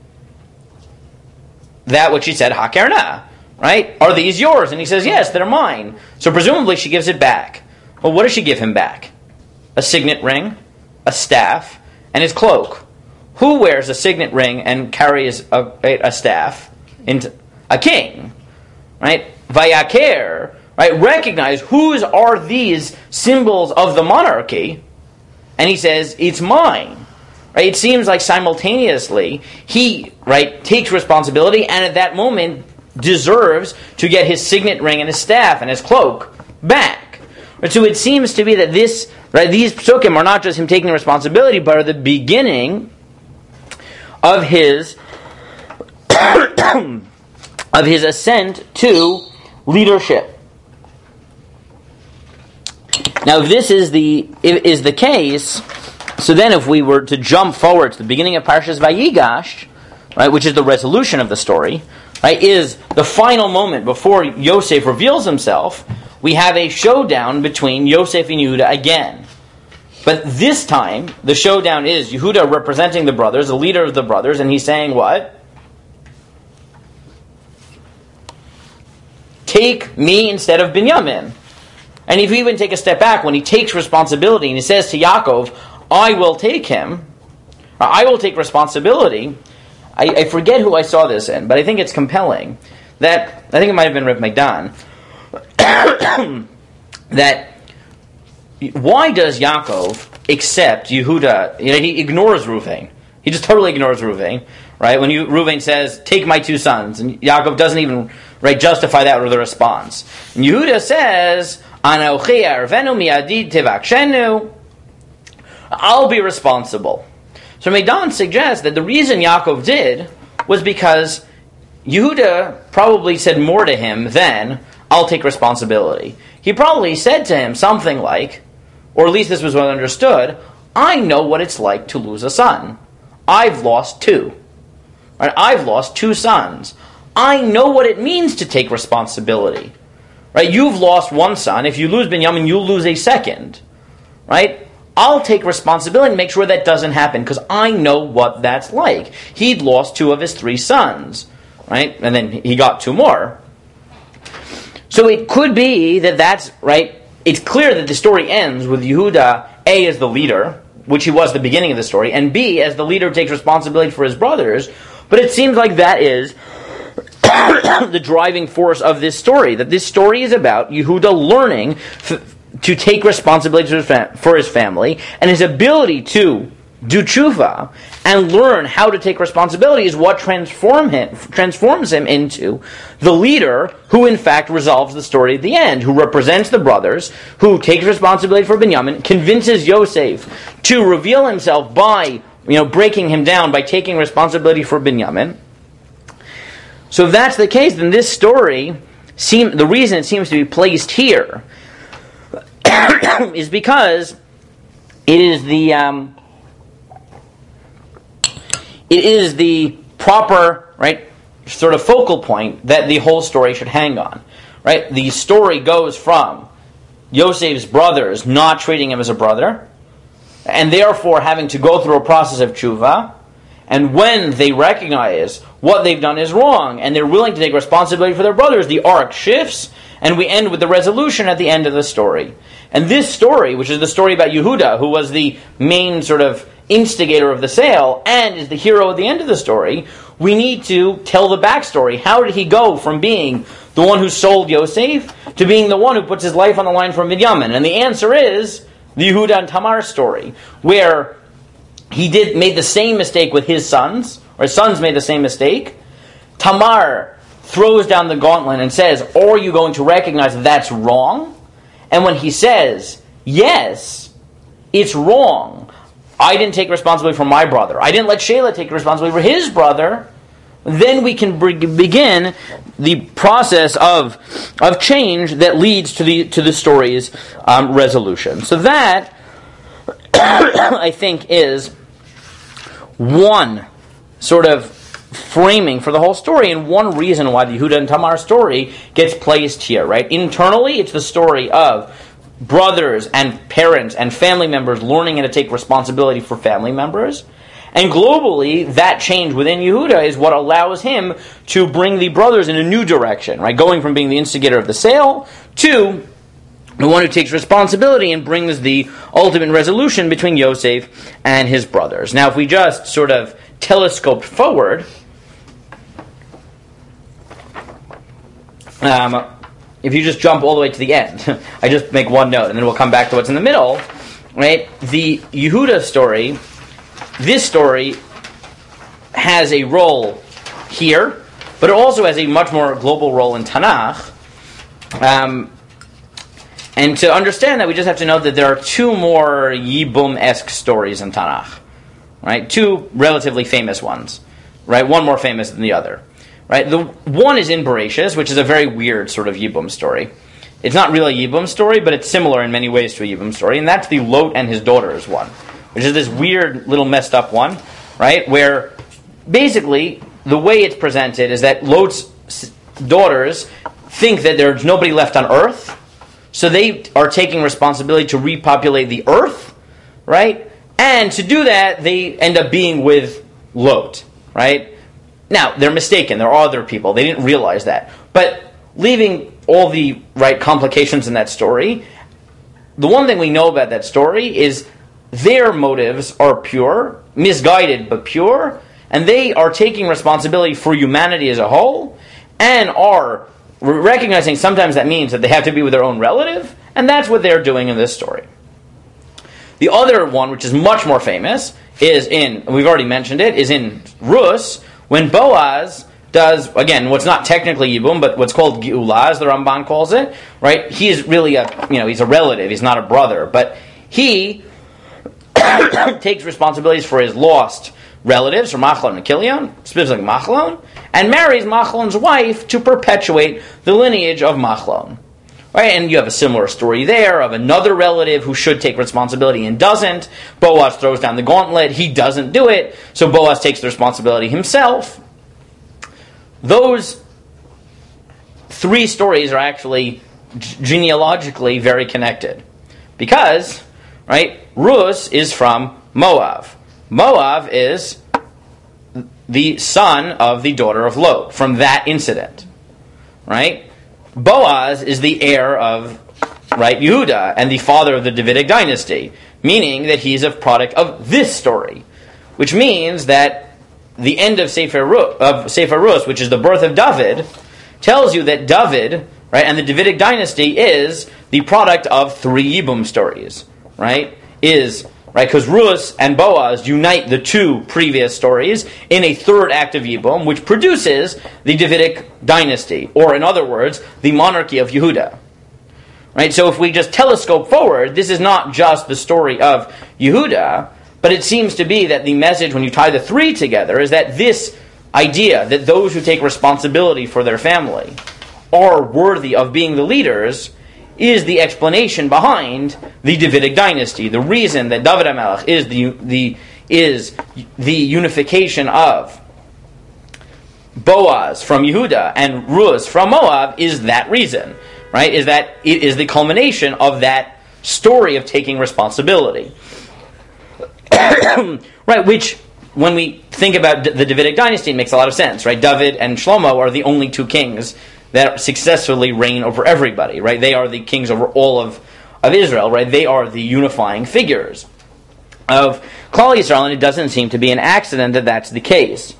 That which she said, Hakerna. Right? Are these yours? And he says, yes, they're mine. So presumably she gives it back. Well, what does she give him back? A signet ring, a staff, and his cloak. Who wears a signet ring and carries a, a staff? Into a king, right? Vayaker, right? Recognize whose are these symbols of the monarchy, and he says it's mine, right, it seems like simultaneously he, right, takes responsibility and at that moment deserves to get his signet ring and his staff and his cloak back. Right, so it seems to be that this, right, these psukim are not just him taking responsibility, but are the beginning of his of his ascent to leadership. Now, if this is the is the case, so then if we were to jump forward to the beginning of Parshas Vayigash, right, which is the resolution of the story, right, is the final moment before Yosef reveals himself, we have a showdown between Yosef and Yehuda again. But this time, the showdown is Yehuda representing the brothers, the leader of the brothers, and he's saying what? Take me instead of Binyamin. And if you even take a step back, when he takes responsibility and he says to Yaakov, I will take him, or I will take responsibility, I, I forget who I saw this in, but I think it's compelling, that, I think it might have been Reb Magdan, that why does Yaakov accept Yehuda? You know, he ignores Reuven. He just totally ignores Reuven, right? When you, Reuven says, take my two sons, and Yaakov doesn't even, right, justify that with a response. And Yehuda says, Anochi arvenu miadi tivakshenu, I'll be responsible. So Magdan suggests that the reason Yaakov did was because Yehuda probably said more to him than, I'll take responsibility. He probably said to him something like, or at least this was what I understood, I know what it's like to lose a son. I've lost two. Right? I've lost two sons. I know what it means to take responsibility. Right? You've lost one son. If you lose Binyamin, you'll lose a second. Right? I'll take responsibility and make sure that doesn't happen because I know what that's like. He'd lost two of his three sons. Right? And then he got two more. So it could be that that's, right, it's clear that the story ends with Yehuda, A, as the leader, which he was at the beginning of the story, and B, as the leader takes responsibility for his brothers, but it seems like that is the driving force of this story, that this story is about Yehuda learning f- to take responsibility for his, fam- for his family, and his ability to do tshuva and learn how to take responsibility is what transform him, transforms him into the leader who in fact resolves the story at the end, who represents the brothers, who takes responsibility for Binyamin, convinces Yosef to reveal himself by, you know, breaking him down by taking responsibility for Binyamin. So if that's the case, then this story, seem, the reason it seems to be placed here is because it is the um, it is the proper, right, sort of focal point that the whole story should hang on. Right? The story goes from Yosef's brothers not treating him as a brother, and therefore having to go through a process of tshuva, and when they recognize what they've done is wrong, and they're willing to take responsibility for their brothers, the arc shifts, and we end with the resolution at the end of the story. And this story, which is the story about Yehuda, who was the main sort of instigator of the sale, and is the hero at the end of the story, we need to tell the backstory. How did he go from being the one who sold Yosef to being the one who puts his life on the line for Binyamin? And the answer is the Yehuda and Tamar story, where he did made the same mistake with his sons, or his sons made the same mistake. Tamar throws down the gauntlet and says, are you going to recognize that that's wrong? And when he says, yes, it's wrong, I didn't take responsibility for my brother, I didn't let Shelah take responsibility for his brother, then we can begin the process of of change that leads to the to the story's um, resolution. So that, I think, is one sort of framing for the whole story, and one reason why the Yehuda and Tamar story gets placed here. Right? Internally, it's the story of brothers and parents and family members learning how to take responsibility for family members. And globally, that change within Yehuda is what allows him to bring the brothers in a new direction, right? Going from being the instigator of the sale to the one who takes responsibility and brings the ultimate resolution between Yosef and his brothers. Now, if we just sort of telescoped forward, um, if you just jump all the way to the end, I just make one note, and then we'll come back to what's in the middle, right? The Yehuda story this story has a role here, but it also has a much more global role in Tanakh. Um, and to understand that, we just have to know that there are two more Yibum-esque stories in Tanakh, right? Two relatively famous ones, right? One more famous than the other, right? The one is in Bereshis, which is a very weird sort of Yibum story. It's not really a Yibum story, but it's similar in many ways to a Yibum story, and that's the Lot and his daughters one, which is this weird little messed up one, right? Where basically the way it's presented is that Lot's daughters think that there's nobody left on earth, so they are taking responsibility to repopulate the earth, right? And to do that, they end up being with Lot, right? Now, they're mistaken. There are other people. They didn't realize that. But leaving all the right complications in that story, the one thing we know about that story is their motives are pure, misguided but pure, and they are taking responsibility for humanity as a whole, and are recognizing sometimes that means that they have to be with their own relative, and that's what they're doing in this story. The other one, which is much more famous, is in, we've already mentioned it, is in Rus, when Boaz does, again, what's not technically Yibum, but what's called Geulah, as the Ramban calls it, right? He's really a, you know, he's a relative, he's not a brother, but he takes responsibilities for his lost relatives, for Machlon and Kilion, specifically Machlon, and marries Machlon's wife to perpetuate the lineage of Machlon. Right? And you have a similar story there of another relative who should take responsibility and doesn't. Boaz throws down the gauntlet, he doesn't do it, so Boaz takes the responsibility himself. Those three stories are actually genealogically very connected. Because, right, Rus is from Moab. Moab is the son of the daughter of Lot from that incident, right? Boaz is the heir of, right, Yehuda and the father of the Davidic dynasty, meaning that he's a product of this story, which means that the end of Sefer Rus, of Sefer Rus, which is the birth of David, tells you that David, right, and the Davidic dynasty is the product of three Yibum stories, right? Is Right, because Rus and Boaz unite the two previous stories in a third act of Yibum, which produces the Davidic dynasty, or in other words, the monarchy of Yehuda. Right, so if we just telescope forward, this is not just the story of Yehuda, but it seems to be that the message, when you tie the three together, is that this idea that those who take responsibility for their family are worthy of being the leaders is the explanation behind the Davidic dynasty. The reason that David HaMelech is the the is the unification of Boaz from Yehuda and Rus from Moab is that reason, right? Is that it is the culmination of that story of taking responsibility, right? Which, when we think about the Davidic dynasty, it makes a lot of sense, right? David and Shlomo are the only two kings that successfully reign over everybody, right? They are the kings over all of, of Israel, right? They are the unifying figures of Klal Yisrael, and it doesn't seem to be an accident that that's the case.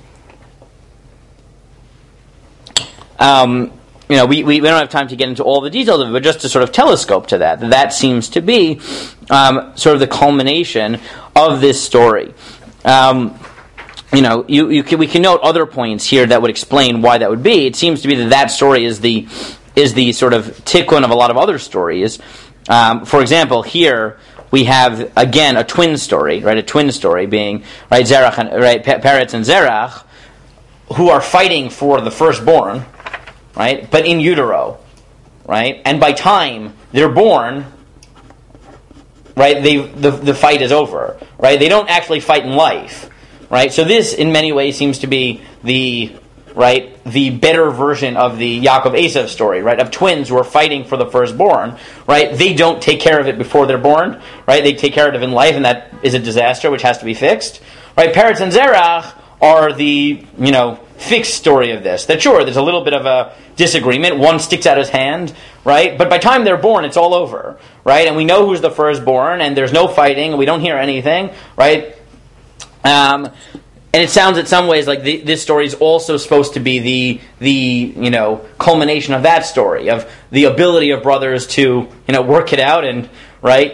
Um, you know, we, we, we don't have time to get into all the details of it, but just to sort of telescope to that, that, that seems to be um, sort of the culmination of this story. Um, You know, you, you can, we can note other points here that would explain why that would be. It seems to be that that story is the is the sort of tikkun of a lot of other stories. Um, for example, here we have again a twin story, right? A twin story being right Zerach and right Peretz and Zerach, who are fighting for the firstborn, right? But in utero, right? And by time they're born, right? They the the fight is over, right? They don't actually fight in life. Right, so this, in many ways, seems to be the right the better version of the Yaakov Esav story, right? Of twins who are fighting for the firstborn, right? They don't take care of it before they're born, right? They take care of it in life, and that is a disaster which has to be fixed, right? Peretz and Zerach are the you know fixed story of this. That sure, there's a little bit of a disagreement. One sticks out his hand, right? But by the time they're born, it's all over, right? And we know who's the firstborn, and there's no fighting, and we don't hear anything, right? Um, and it sounds in some ways like the, this story is also supposed to be the the you know culmination of that story, of the ability of brothers to you know work it out and right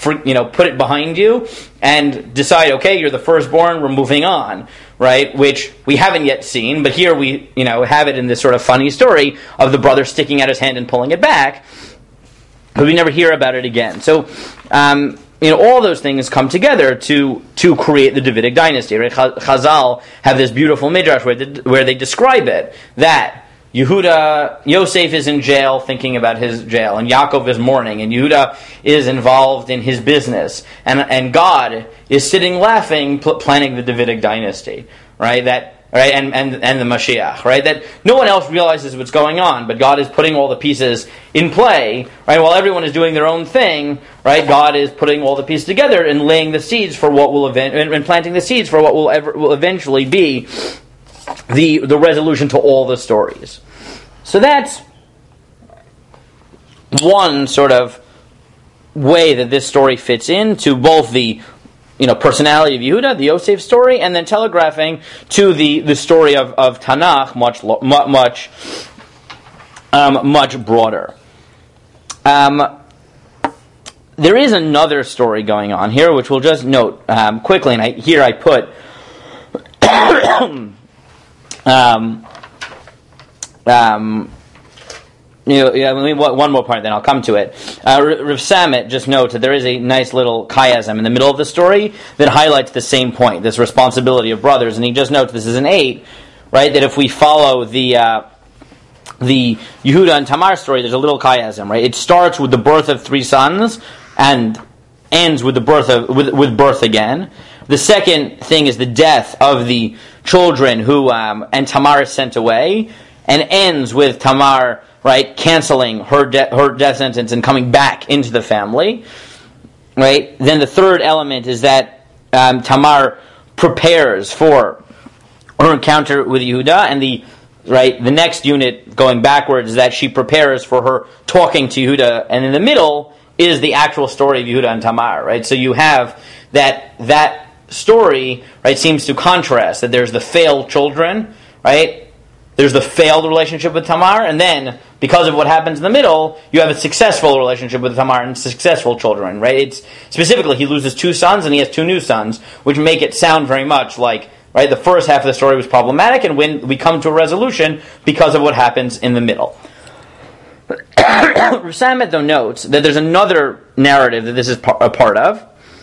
for, you know, put it behind you and decide, okay, you're the firstborn, we're moving on, right? Which we haven't yet seen, but here we, you know, have it in this sort of funny story of the brother sticking out his hand and pulling it back, but we never hear about it again. So, um, you know, all those things come together to to create the Davidic dynasty, right? Chazal have this beautiful midrash where they, where they describe it, that Yehuda, Yosef is in jail thinking about his jail, and Yaakov is mourning, and Yehuda is involved in his business, and and God is sitting laughing, pl- planning the Davidic dynasty, right? That right, and, and and the Mashiach, right? That no one else realizes what's going on, but God is putting all the pieces in play, right? While everyone is doing their own thing, right? God is putting all the pieces together and laying the seeds for what will event and, and planting the seeds for what will ever will eventually be the the resolution to all the stories. So that's one sort of way that this story fits into both the, you know, personality of Yehuda, the Yosef story, and then telegraphing to the, the story of, of Tanakh much much um, much broader. Um, there is another story going on here, which we'll just note um, quickly, and I, here I put Um, um, you know, yeah, one more part, then I'll come to it. Uh, Rav Samet just notes that there is a nice little chiasm in the middle of the story that highlights the same point, this responsibility of brothers. And he just notes, this is an eight, right, that if we follow the uh, the Yehuda and Tamar story, there's a little chiasm, right? It starts with the birth of three sons and ends with the birth of with, with birth again. The second thing is the death of the children who um, and Tamar is sent away, and ends with Tamar, right, canceling her de- her death sentence and coming back into the family, right? Then the third element is that um, Tamar prepares for her encounter with Yehuda, and the right the next unit going backwards is that she prepares for her talking to Yehuda, and in the middle is the actual story of Yehuda and Tamar, right? So you have that that. story, right, seems to contrast that there's the failed children, right? There's the failed relationship with Tamar, and then because of what happens in the middle, you have a successful relationship with Tamar and successful children, right? It's specifically he loses two sons and he has two new sons, which make it sound very much like, right, the first half of the story was problematic, and when we come to a resolution because of what happens in the middle. Rav Samet, though, notes that there's another narrative that this is a part of,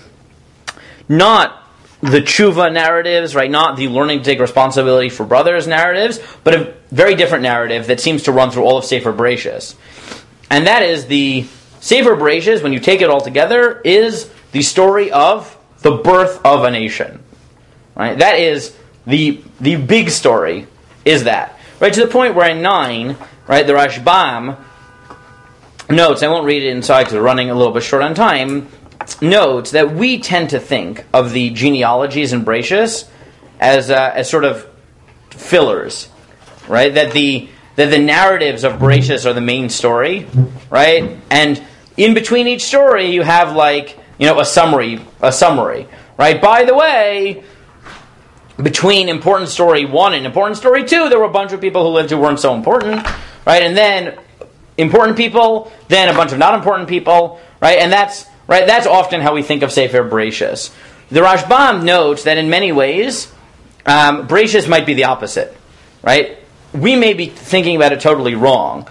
not the tshuva narratives, right? Not the learning to take responsibility for brothers narratives, but a very different narrative that seems to run through all of Sefer Bereshis. And that is the Sefer Bereshis, when you take it all together, is the story of the birth of a nation. Right? That is the the big story, is that. Right, to the point where in nine, right, the Rashbam notes, I won't read it inside because we're running a little bit short on time, notes that we tend to think of the genealogies in Bereshis as uh, as sort of fillers, right? That the that the narratives of Bereshis are the main story, right? And in between each story, you have like you know a summary, a summary, right? By the way, between important story one and important story two, there were a bunch of people who lived who weren't so important, right? And then important people, then a bunch of not important people, right? And that's Right, that's often how we think of Sefer Bereshis. The Rashbam notes that in many ways, um, Bereshis might be the opposite. Right, we may be thinking about it totally wrong.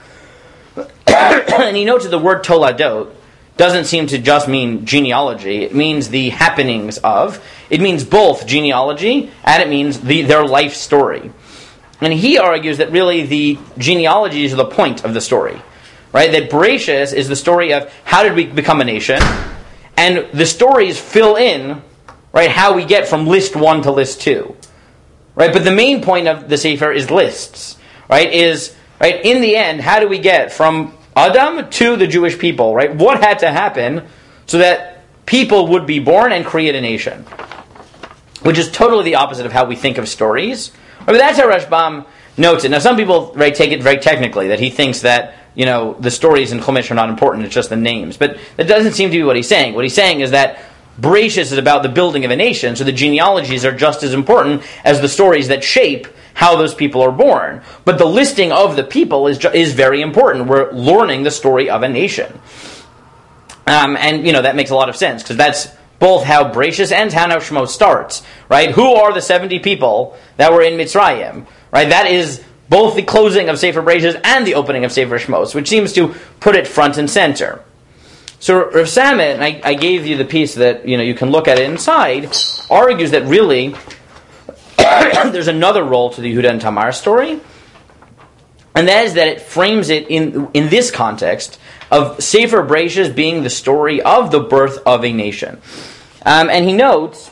And he notes that the word toladot doesn't seem to just mean genealogy. It means the happenings of. It means both genealogy and it means the, their life story. And he argues that really the genealogies are the point of the story. Right, that Bereshis is the story of how did we become a nation, and the stories fill in, right, how we get from list one to list two. Right, but the main point of the Sefer is lists. Right, is right in the end, how do we get from Adam to the Jewish people? Right, what had to happen so that people would be born and create a nation, which is totally the opposite of how we think of stories. Right, but that's how Rashbam notes it. Now, some people right take it very technically that he thinks that. You know, the stories in Chumash are not important, it's just the names. But that doesn't seem to be what he's saying. What he's saying is that Bereshis is about the building of a nation, so the genealogies are just as important as the stories that shape how those people are born. But the listing of the people is ju- is very important. We're learning the story of a nation. Um, and, you know, that makes a lot of sense, because that's both how Bereshis and how Shmos starts, right? Who are the seventy people that were in Mitzrayim, right? That is both the closing of Sefer Bereshis and the opening of Sefer Shmos, which seems to put it front and center. So Rav Samet, I, I gave you the piece that, you know, you can look at it inside, argues that really there's another role to the Yehuda and Tamar story, and that is that it frames it in in this context of Sefer Bereshis being the story of the birth of a nation. Um, and he notes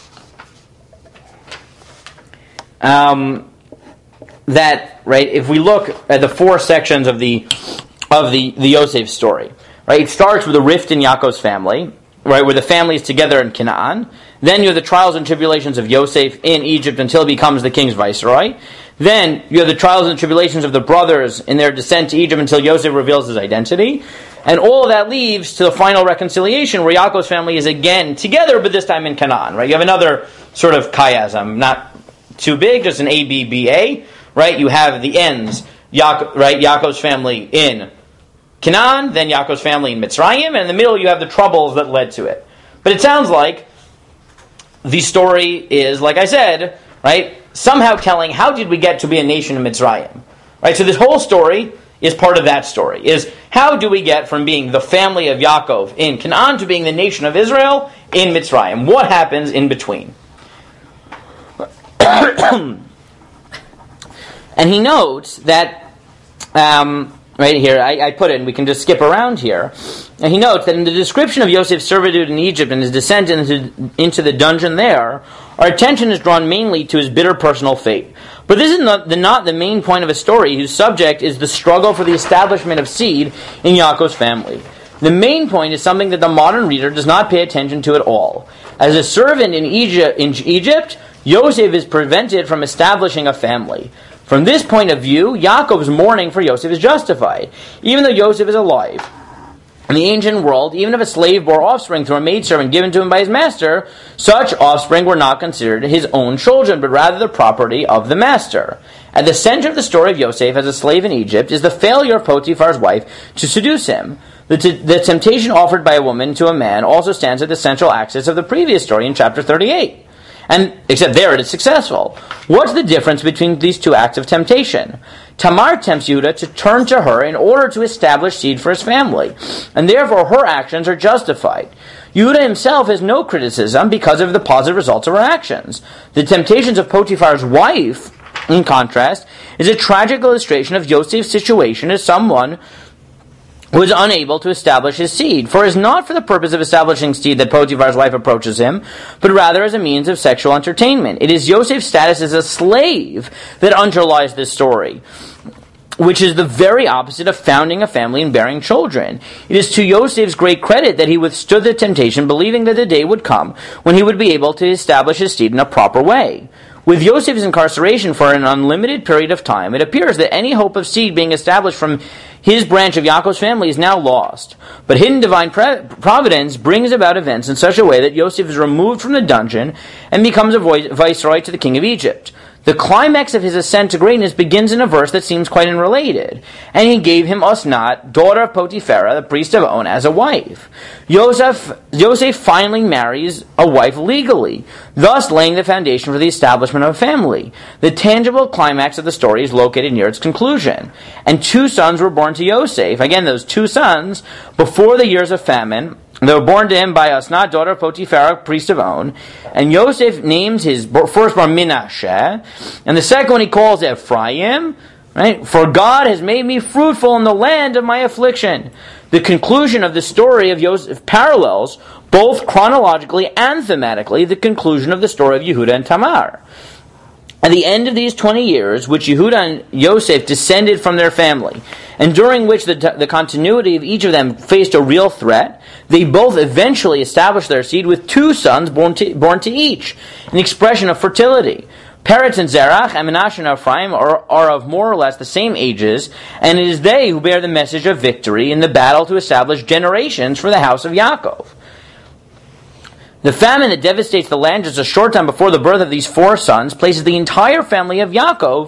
um, that, right, if we look at the four sections of the of the, the Yosef story, right, it starts with a rift in Yaakov's family, right, where the family is together in Canaan. Then you have the trials and tribulations of Yosef in Egypt until he becomes the king's viceroy. Then you have the trials and tribulations of the brothers in their descent to Egypt until Yosef reveals his identity. And all of that leads to the final reconciliation where Yaakov's family is again together, but this time in Canaan. Right? You have another sort of chiasm, not too big, just an A B B A. Right? You have the ends, Yaakov, right? Yaakov's family in Canaan, then Yaakov's family in Mitzrayim, and in the middle you have the troubles that led to it. But it sounds like the story is, like I said, right, somehow telling how did we get to be a nation in Mitzrayim. Right? So this whole story is part of that story, is how do we get from being the family of Yaakov in Canaan to being the nation of Israel in Mitzrayim? What happens in between? And he notes that, um, right here, I, I put it, and we can just skip around here. And he notes that in the description of Yosef's servitude in Egypt and his descent into, into the dungeon there, our attention is drawn mainly to his bitter personal fate. But this is not the, not the main point of a story whose subject is the struggle for the establishment of seed in Yaakov's family. The main point is something that the modern reader does not pay attention to at all. As a servant in Egypt, in Egypt, Yosef is prevented from establishing a family. From this point of view, Yaakov's mourning for Yosef is justified, even though Yosef is alive. In the ancient world, even if a slave bore offspring through a maidservant given to him by his master, such offspring were not considered his own children, but rather the property of the master. At the center of the story of Yosef as a slave in Egypt is the failure of Potiphar's wife to seduce him. The, t- the temptation offered by a woman to a man also stands at the central axis of the previous story in chapter thirty-eight. And except there it is successful. What's the difference between these two acts of temptation? Tamar tempts Yehuda to turn to her in order to establish seed for his family, and therefore her actions are justified. Yehuda himself has no criticism because of the positive results of her actions. The temptations of Potiphar's wife, in contrast, is a tragic illustration of Yosef's situation as someone who is unable to establish his seed. For it is not for the purpose of establishing seed that Potiphar's wife approaches him, but rather as a means of sexual entertainment. It is Yosef's status as a slave that underlies this story, which is the very opposite of founding a family and bearing children. It is to Yosef's great credit that he withstood the temptation, believing that the day would come when he would be able to establish his seed in a proper way. With Yosef's incarceration for an unlimited period of time, it appears that any hope of seed being established from his branch of Yaakov's family is now lost. But hidden divine providence brings about events in such a way that Yosef is removed from the dungeon and becomes a viceroy to the king of Egypt. The climax of his ascent to greatness begins in a verse that seems quite unrelated. And he gave him Osnat, daughter of Potiphera, the priest of On, as a wife. Yosef, Yosef finally marries a wife legally, thus laying the foundation for the establishment of a family. The tangible climax of the story is located near its conclusion. And two sons were born to Yosef. Again, those two sons, before the years of famine, they were born to him by Osnat, daughter of Potiphera, priest of On. And Yosef names his firstborn Menashe, and the second one he calls Ephraim. Right? For God has made me fruitful in the land of my affliction. The conclusion of the story of Yosef parallels, both chronologically and thematically, the conclusion of the story of Yehuda and Tamar. At the end of these twenty years, which Yehuda and Yosef descended from their family, and during which the, the continuity of each of them faced a real threat, they both eventually established their seed with two sons born to, born to each, an expression of fertility. Peretz and Zerach, and Menashe and Ephraim are, are of more or less the same ages, and it is they who bear the message of victory in the battle to establish generations for the house of Yaakov. The famine that devastates the land just a short time before the birth of these four sons places the entire family of Yaakov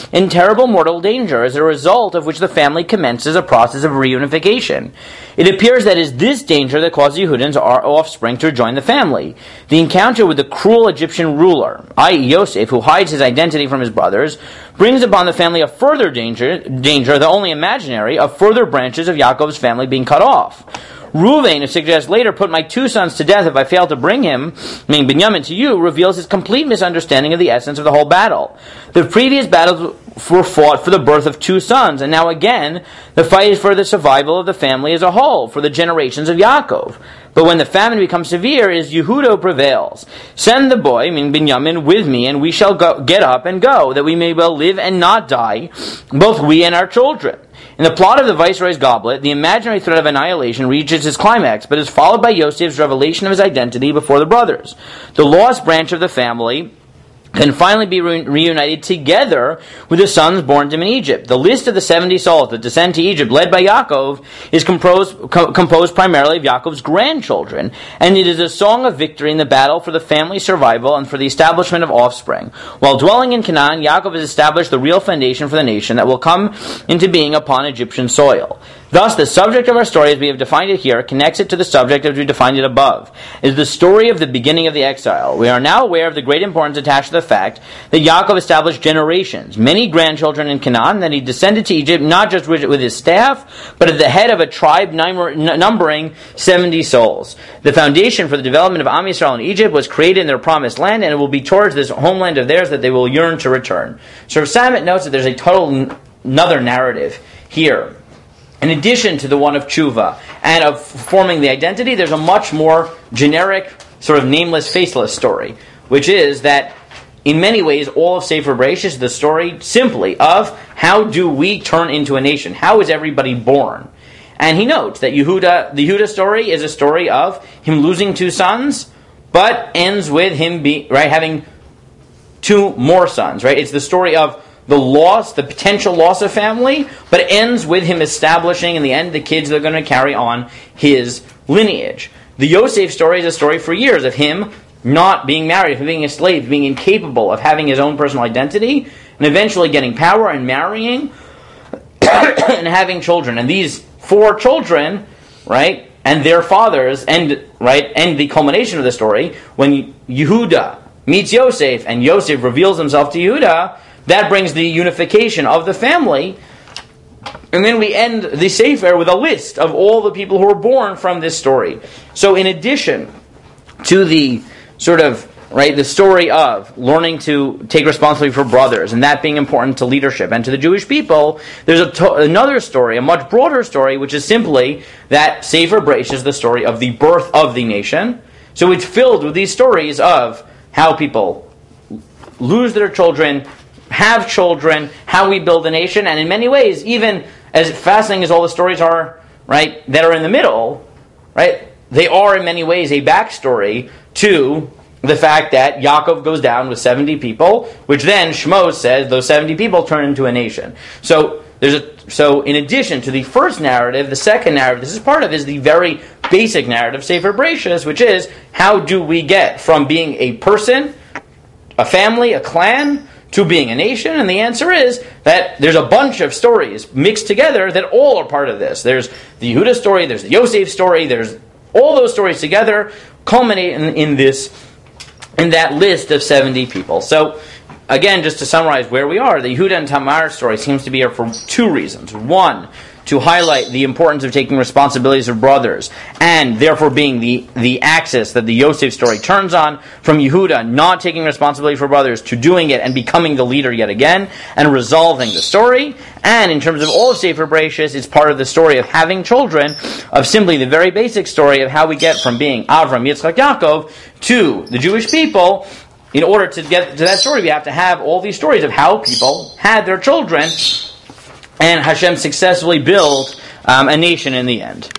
in terrible mortal danger, as a result of which the family commences a process of reunification. It appears that it is this danger that causes Yehuda's offspring to join the family. The encounter with the cruel Egyptian ruler, that is. Yosef, who hides his identity from his brothers, brings upon the family a further danger, danger, though only imaginary, of further branches of Yaakov's family being cut off. Reuven, who suggests later, put my two sons to death if I fail to bring him, meaning Binyamin, to you, reveals his complete misunderstanding of the essence of the whole battle. The previous battles were fought for the birth of two sons, and now again, the fight is for the survival of the family as a whole, for the generations of Yaakov. But when the famine becomes severe, it is Yehuda who prevails. Send the boy, meaning Binyamin, with me, and we shall go, get up and go, that we may well live and not die, both we and our children. In the plot of the Viceroy's Goblet, the imaginary threat of annihilation reaches its climax, but is followed by Yosef's revelation of his identity before the brothers. The lost branch of the family can finally be re- reunited together with the sons born to him in Egypt. The list of the seventy souls that descend to Egypt, led by Yaakov, is composed, co- composed primarily of Yaakov's grandchildren, and it is a song of victory in the battle for the family's survival and for the establishment of offspring. While dwelling in Canaan, Yaakov has established the real foundation for the nation that will come into being upon Egyptian soil. Thus, the subject of our story, as we have defined it here, connects it to the subject as we defined it above. It is the story of the beginning of the exile. We are now aware of the great importance attached to the fact that Yaakov established generations, many grandchildren in Canaan, that he descended to Egypt not just with, with his staff, but at the head of a tribe number, numbering seventy souls. The foundation for the development of Am Yisrael in Egypt was created in their promised land, and it will be towards this homeland of theirs that they will yearn to return. So Rav Samet notes that there's a total another narrative here. In addition to the one of tshuva and of forming the identity, there's a much more generic, sort of nameless, faceless story, which is that in many ways all of Sefer Bereshis is the story simply of how do we turn into a nation? How is everybody born? And he notes that Yehuda, the Yehuda story is a story of him losing two sons, but ends with him be, right having two more sons. Right? It's the story of the loss, the potential loss of family, but it ends with him establishing, in the end, the kids that are going to carry on his lineage. The Yosef story is a story for years of him not being married, of him being a slave, being incapable of having his own personal identity, and eventually getting power and marrying and having children. And these four children, right, and their fathers, and right, and the culmination of the story, when Yehuda meets Yosef and Yosef reveals himself to Yehuda, that brings the unification of the family. And then we end the Sefer with a list of all the people who were born from this story. So in addition to the sort of, right, the story of learning to take responsibility for brothers, and that being important to leadership and to the Jewish people, there's a to- another story, a much broader story, which is simply that Sefer Bereshis is the story of the birth of the nation. So it's filled with these stories of how people lose their children, have children, how we build a nation, and in many ways, even as fascinating as all the stories are, right, that are in the middle, right, they are in many ways a backstory to the fact that Yaakov goes down with seventy people, which then Shmos says those seventy people turn into a nation. So there's a so in addition to the first narrative, the second narrative, this is part of, is the very basic narrative, Sefer Bereshis, which is how do we get from being a person, a family, a clan, to being a nation? And the answer is that there's a bunch of stories mixed together that all are part of this. There's the Yehuda story, there's the Yosef story, there's all those stories together culminate in, in this, in that list of seventy people. So, again, just to summarize where we are, the Yehuda and Tamar story seems to be here for two reasons. One, to highlight the importance of taking responsibilities of brothers, and therefore being the, the axis that the Yosef story turns on, from Yehuda not taking responsibility for brothers to doing it and becoming the leader yet again, and resolving the story. And in terms of all of Sefer Bereshis, it's part of the story of having children, of simply the very basic story of how we get from being Avram, Yitzchak, Yaakov to the Jewish people. In order to get to that story, we have to have all these stories of how people had their children, and Hashem successfully built um, a nation in the end.